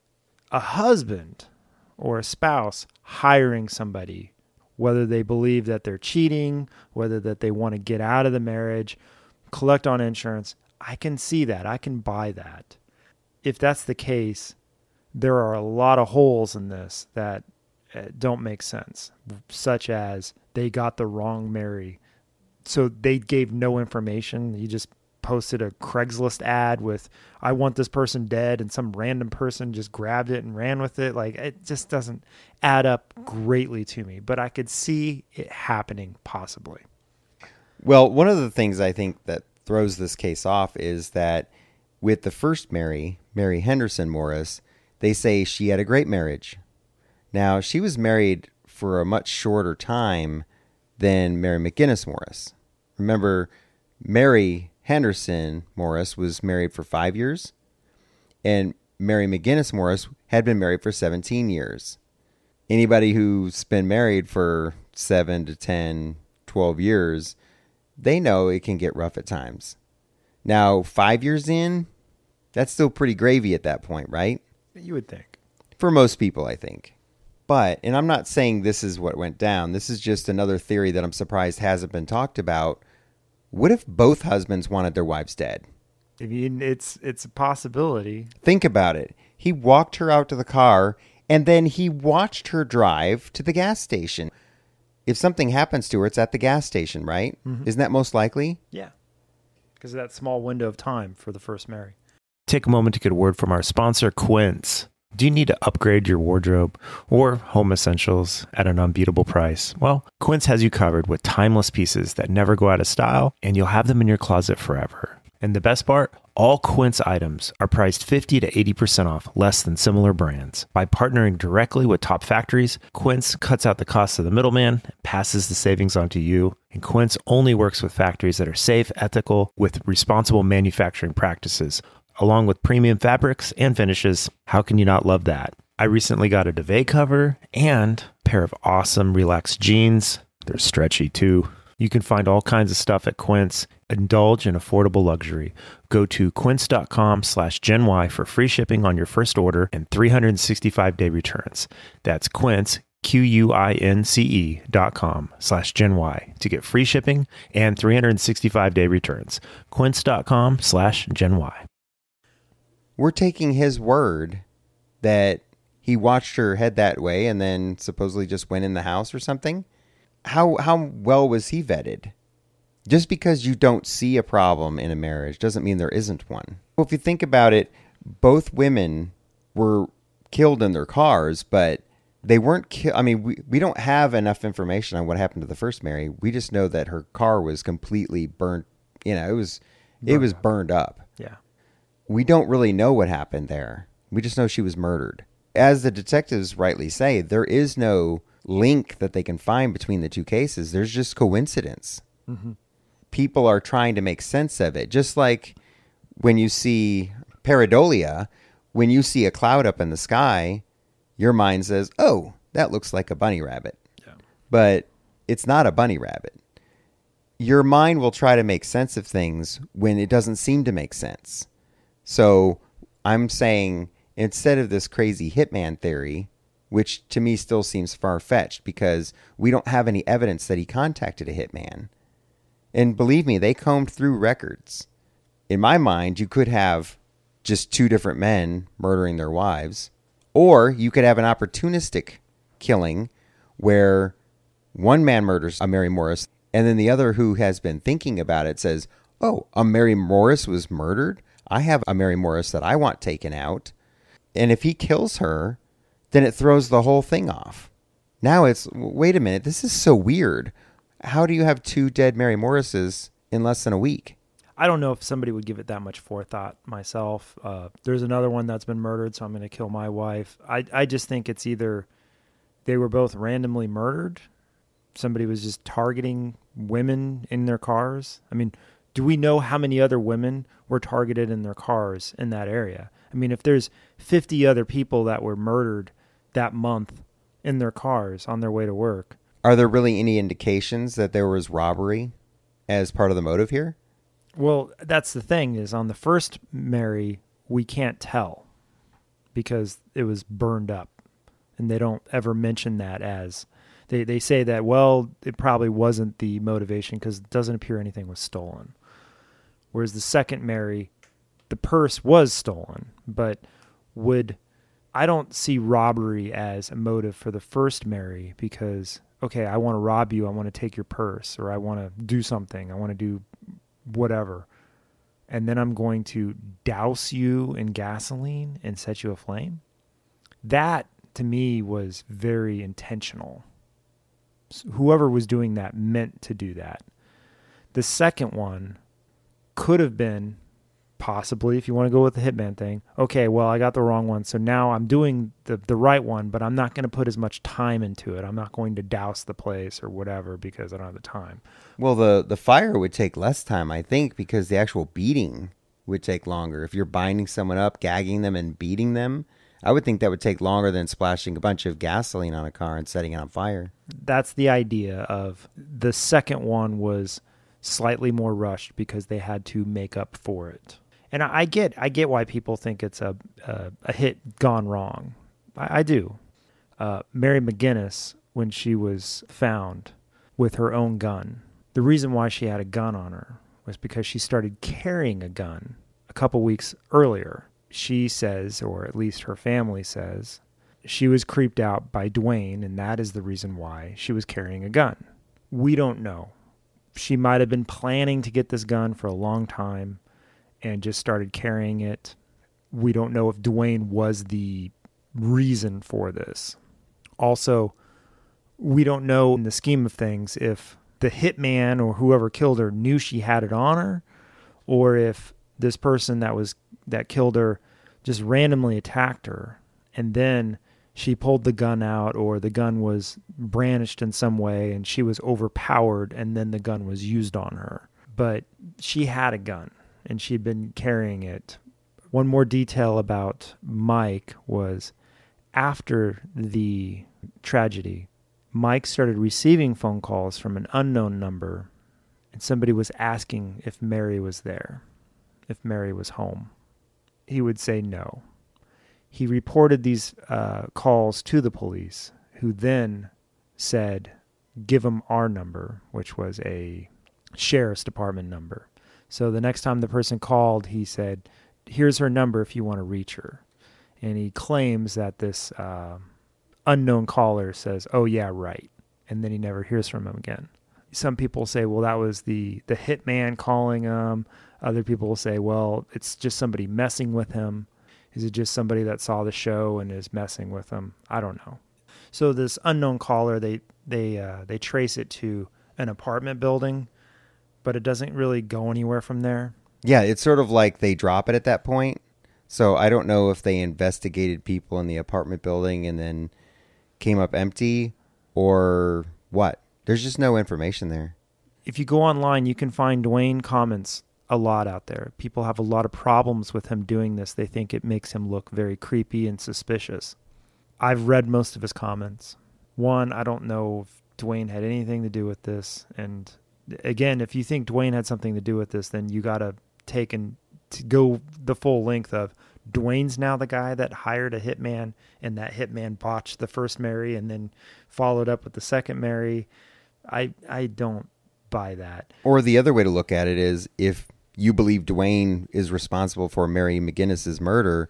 a husband or a spouse hiring somebody, whether they believe that they're cheating, whether that they want to get out of the marriage, collect on insurance. I can see that. I can buy that. If that's the case, there are a lot of holes in this that don't make sense, such as they got the wrong Mary. So they gave no information. You just posted a Craigslist ad with, I want this person dead, and some random person just grabbed it and ran with it. Like, it just doesn't add up greatly to me, but I could see it happening possibly. Well, one of the things I think that throws this case off is that with the first Mary, Mary Henderson Morris, they say she had a great marriage. Now, she was married for a much shorter time than Mary McGinnis Morris. Remember, Mary Henderson Morris was married for five years, and Mary McGinnis Morris had been married for seventeen years. Anybody who's been married for seven to ten, twelve years, they know it can get rough at times. Now, five years in, that's still pretty gravy at that point, right? You would think. For most people, I think. But, and I'm not saying this is what went down. This is just another theory that I'm surprised hasn't been talked about. What if both husbands wanted their wives dead? I mean, it's it's a possibility. Think about it. He walked her out to the car, and then he watched her drive to the gas station. If something happens to her, it's at the gas station, right? Mm-hmm. Isn't that most likely? Yeah. Because of that small window of time for the first Mary. Take a moment to get a word from our sponsor, Quince. Do you need to upgrade your wardrobe or home essentials at an unbeatable price? Well, Quince has you covered with timeless pieces that never go out of style, and you'll have them in your closet forever. And the best part? All Quince items are priced fifty to eighty percent off less than similar brands. By partnering directly with top factories, Quince cuts out the cost of the middleman and passes the savings on to you. And Quince only works with factories that are safe, ethical, with responsible manufacturing practices. Along with premium fabrics and finishes, how can you not love that? I recently got a duvet cover and a pair of awesome relaxed jeans. They're stretchy too. You can find all kinds of stuff at Quince. Indulge in affordable luxury. Go to quince.com slash Gen Y for free shipping on your first order and three hundred sixty-five day returns. That's Quince, Q-U-I-N-C-E dot com slash Gen Y to get free shipping and three hundred sixty-five day returns. Quince.com slash Gen Y. We're taking his word that he watched her head that way and then supposedly just went in the house or something. How how well was he vetted? Just because you don't see a problem in a marriage doesn't mean there isn't one. Well, if you think about it, both women were killed in their cars, but they weren't killed. I mean, we, we don't have enough information on what happened to the first Mary. We just know that her car was completely burnt. You know, it was Burned it was up. burned up. Yeah. We don't really know what happened there. We just know she was murdered. As the detectives rightly say, there is no link that they can find between the two cases. There's just coincidence. Mm-hmm. People are trying to make sense of it. Just like when you see pareidolia, when you see a cloud up in the sky, your mind says, oh, that looks like a bunny rabbit. Yeah. But it's not a bunny rabbit. Your mind will try to make sense of things when it doesn't seem to make sense. So I'm saying instead of this crazy hitman theory, which to me still seems far-fetched because we don't have any evidence that he contacted a hitman. And believe me, they combed through records. In my mind, you could have just two different men murdering their wives, or you could have an opportunistic killing where one man murders a Mary Morris, and then the other who has been thinking about it says, oh, a Mary Morris was murdered? I have a Mary Morris that I want taken out. And if he kills her, then it throws the whole thing off. Now it's, wait a minute, this is so weird. How do you have two dead Mary Morrises in less than a week? I don't know if somebody would give it that much forethought myself. Uh, there's another one that's been murdered, so I'm going to kill my wife. I, I just think it's either they were both randomly murdered. Somebody was just targeting women in their cars. I mean, do we know how many other women were targeted in their cars in that area? I mean, if there's fifty other people that were murdered that month in their cars on their way to work. Are there really any indications that there was robbery as part of the motive here? Well, that's the thing is on the first Mary, we can't tell because it was burned up and they don't ever mention that as they, they say that, well, it probably wasn't the motivation because it doesn't appear anything was stolen. Whereas the second Mary, the purse was stolen, but would, I don't see robbery as a motive for the first Mary because, okay, I want to rob you. I want to take your purse or I want to do something. I want to do whatever. And then I'm going to douse you in gasoline and set you aflame. That to me was very intentional. Whoever was doing that meant to do that. The second one could have been possibly, if you want to go with the hitman thing, okay, well, I got the wrong one. So now I'm doing the, the right one, but I'm not going to put as much time into it. I'm not going to douse the place or whatever because I don't have the time. Well, the, the fire would take less time, I think, because the actual beating would take longer. If you're binding someone up, gagging them, and beating them, I would think that would take longer than splashing a bunch of gasoline on a car and setting it on fire. That's the idea of the second one was slightly more rushed because they had to make up for it. And I, I get I get why people think it's a a, a hit gone wrong. I, I do. Uh, Mary McGinnis, when she was found with her own gun, the reason why she had a gun on her was because she started carrying a gun a couple weeks earlier. She says, or at least her family says, she was creeped out by Dwayne, and that is the reason why she was carrying a gun. We don't know. She might have been planning to get this gun for a long time and just started carrying it. We don't know if Dwayne was the reason for this. Also, we don't know in the scheme of things if the hitman or whoever killed her knew she had it on her, or if this person that was that killed her just randomly attacked her and then she pulled the gun out, or the gun was brandished in some way and she was overpowered and then the gun was used on her. But she had a gun and she'd been carrying it. One more detail about Mike was after the tragedy, Mike started receiving phone calls from an unknown number, and somebody was asking if Mary was there, if Mary was home. He would say no. He reported these uh, calls to the police, who then said, give them our number, which was a sheriff's department number. So the next time the person called, he said, here's her number if you want to reach her. And he claims that this uh, unknown caller says, oh, yeah, right. And then he never hears from him again. Some people say, well, that was the, the hitman calling him. Other people will say, well, it's just somebody messing with him. Is it just somebody that saw the show and is messing with him? I don't know. So this unknown caller, they they uh, they trace it to an apartment building, but it doesn't really go anywhere from there. Yeah, it's sort of like they drop it at that point. So I don't know if they investigated people in the apartment building and then came up empty or what. There's just no information there. If you go online, you can find Dwayne comments a lot out there. People have a lot of problems with him doing this. They think it makes him look very creepy and suspicious. I've read most of his comments. One, I don't know if Dwayne had anything to do with this. And again, if you think Dwayne had something to do with this, then you got to take and to go the full length of Dwayne's now the guy that hired a hitman, and that hitman botched the first Mary and then followed up with the second Mary. I I don't buy that. Or the other way to look at it is, if you believe Dwayne is responsible for Mary McGinnis's murder,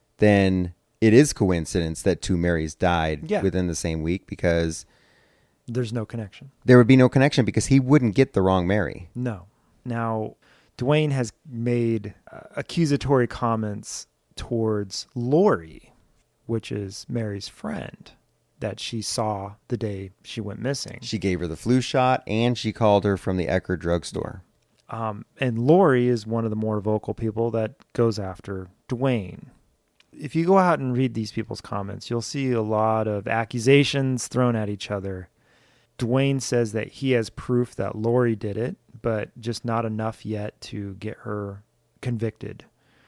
then it is coincidence that two Marys died yeah. within the same week, because there's no connection. There would be no connection because he wouldn't get the wrong Mary. No. Now, Dwayne has made uh, accusatory comments towards Lori, which is Mary's friend, that she saw the day she went missing. She gave her the flu shot, and she called her from the Ecker drugstore. Um, and Lori is one of the more vocal people that goes after Dwayne. If you go out and read these people's comments, you'll see a lot of accusations thrown at each other. Dwayne says that he has proof that Lori did it, but just not enough yet to get her convicted.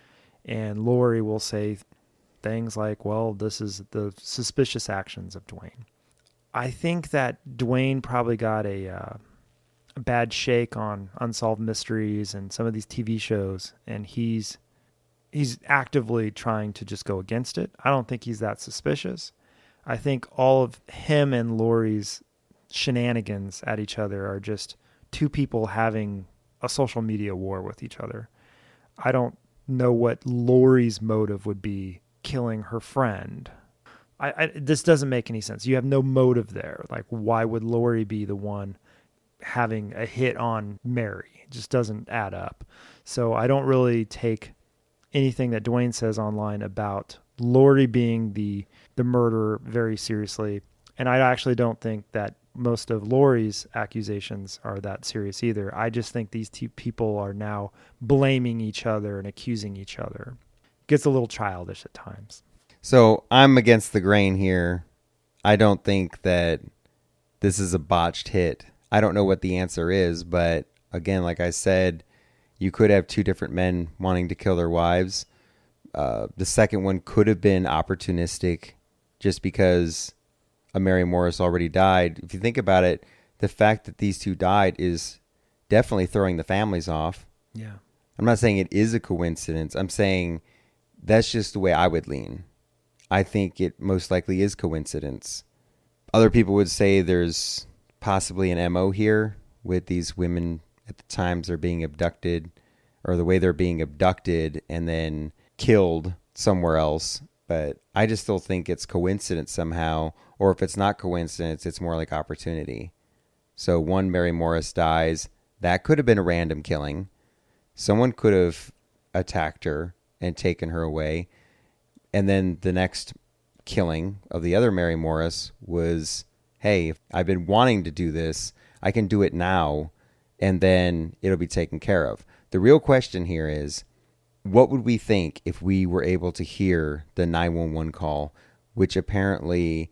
And Lori will say things like, well, this is the suspicious actions of Dwayne. I think that Dwayne probably got a, uh, a bad shake on Unsolved Mysteries and some of these T V shows, and he's he's actively trying to just go against it. I don't think he's that suspicious. I think all of him and Lori's shenanigans at each other are just two people having a social media war with each other. I don't know what Lori's motive would be killing her friend. I, I this doesn't make any sense. You have no motive there. Like, why would Lori be the one having a hit on Mary? It just doesn't add up. So I don't really take anything that Dwayne says online about Lori being the the murderer very seriously. And I actually don't think that most of Lori's accusations are that serious either. I just think these two people are now blaming each other and accusing each other. It gets a little childish at times. So I'm against the grain here. I don't think that this is a botched hit. I don't know what the answer is, but again, like I said, you could have two different men wanting to kill their wives. Uh, the second one could have been opportunistic just because a Mary Morris already died. If you think about it, the fact that these two died is definitely throwing the families off. Yeah. I'm not saying it is a coincidence. I'm saying that's just the way I would lean. I think it most likely is coincidence. Other people would say there's possibly an M O here with these women at the times they're being abducted, or the way they're being abducted and then killed somewhere else. But I just still think it's coincidence somehow, or if it's not coincidence, it's more like opportunity. So one Mary Morris dies. That could have been a random killing. Someone could have attacked her and taken her away. And then the next killing of the other Mary Morris was, hey, I've been wanting to do this. I can do it now, and then it'll be taken care of. The real question here is, what would we think if we were able to hear the nine one one call, which apparently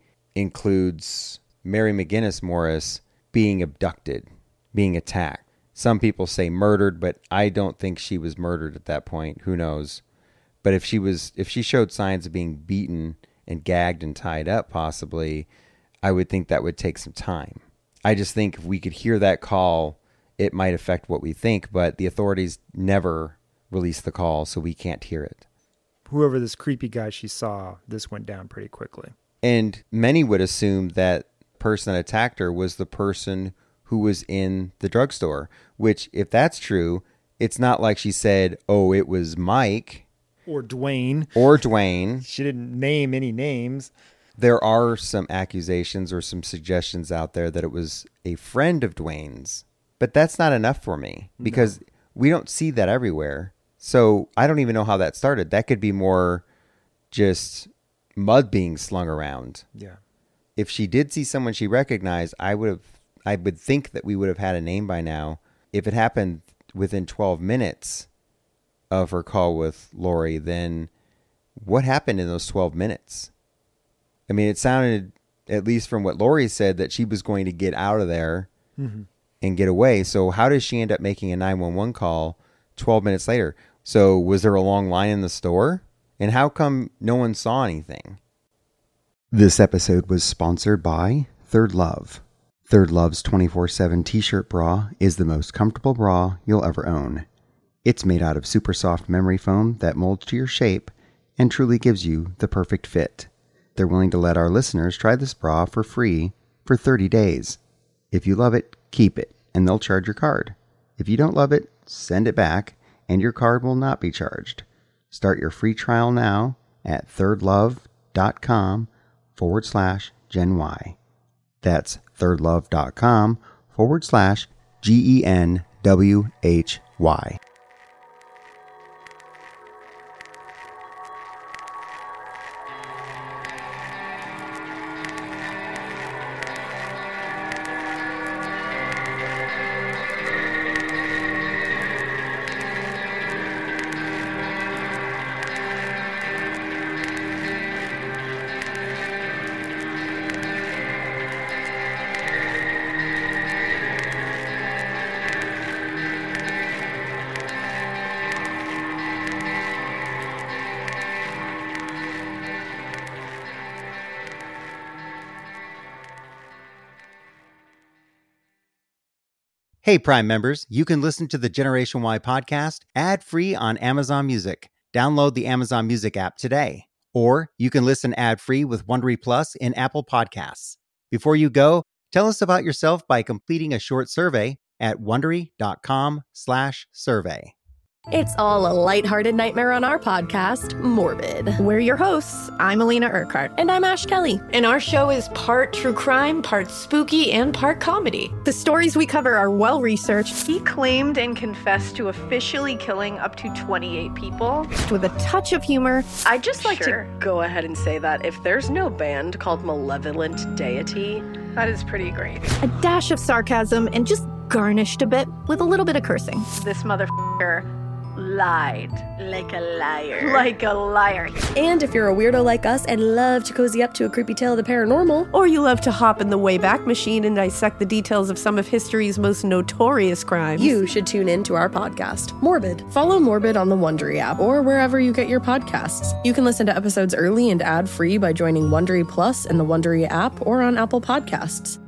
includes Mary McGinnis Morris being abducted, being attacked? Some people say murdered, but I don't think she was murdered at that point. Who knows? But if she was, if she showed signs of being beaten and gagged and tied up, possibly, I would think that would take some time. I just think if we could hear that call, it might affect what we think, but the authorities never release the call, so we can't hear it. Whoever this creepy guy she saw, this went down pretty quickly. And many would assume that person that attacked her was the person who was in the drugstore, which if that's true, it's not like she said, oh, it was Mike. Or Dwayne. Or Dwayne. She didn't name any names. There are some accusations or some suggestions out there that it was a friend of Dwayne's, but that's not enough for me because no. we don't see that everywhere. So I don't even know how that started. That could be more just mud being slung around. Yeah. If she did see someone she recognized, I would have, I would think that we would have had a name by now. If it happened within twelve minutes of her call with Lori, then what happened in those twelve minutes? I mean, it sounded, at least from what Lori said, that she was going to get out of there mm-hmm. and get away. So how does she end up making a nine one one call twelve minutes later? So was there a long line in the store? And how come no one saw anything? This episode was sponsored by Third Love. Third Love's twenty-four seven t-shirt bra is the most comfortable bra you'll ever own. It's made out of super soft memory foam that molds to your shape and truly gives you the perfect fit. They're willing to let our listeners try this bra for free for thirty days. If you love it, keep it, and they'll charge your card. If you don't love it, send it back, and your card will not be charged. Start your free trial now at thirdlove.com forward slash Gen Y. That's thirdlove.com forward slash G E N W H Y. Hey, Prime members, you can listen to the Generation Y podcast ad-free on Amazon Music. Download the Amazon Music app today. Or you can listen ad-free with Wondery Plus in Apple Podcasts. Before you go, tell us about yourself by completing a short survey at Wondery.com slash survey. It's all a lighthearted nightmare on our podcast, Morbid. We're your hosts. I'm Alina Urquhart. And I'm Ash Kelly. And our show is part true crime, part spooky, and part comedy. The stories we cover are well-researched. He claimed and confessed to officially killing up to twenty-eight people. With a touch of humor. I'd just like sure. to go ahead and say that if there's no band called Malevolent Deity, that is pretty great. A dash of sarcasm and just garnished a bit with a little bit of cursing. This motherfucker lied. Like a liar. Like a liar. And if you're a weirdo like us and love to cozy up to a creepy tale of the paranormal, or you love to hop in the Wayback Machine and dissect the details of some of history's most notorious crimes, you should tune in to our podcast, Morbid. Follow Morbid on the Wondery app or wherever you get your podcasts. You can listen to episodes early and ad-free by joining Wondery Plus in the Wondery app or on Apple Podcasts.